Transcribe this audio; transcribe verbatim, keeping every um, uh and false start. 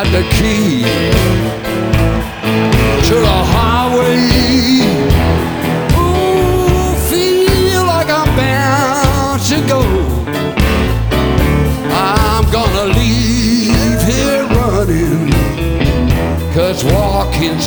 got the key to the highway. Ooh, feel like I'm bound to go. I'm gonna leave here running, 'cause walking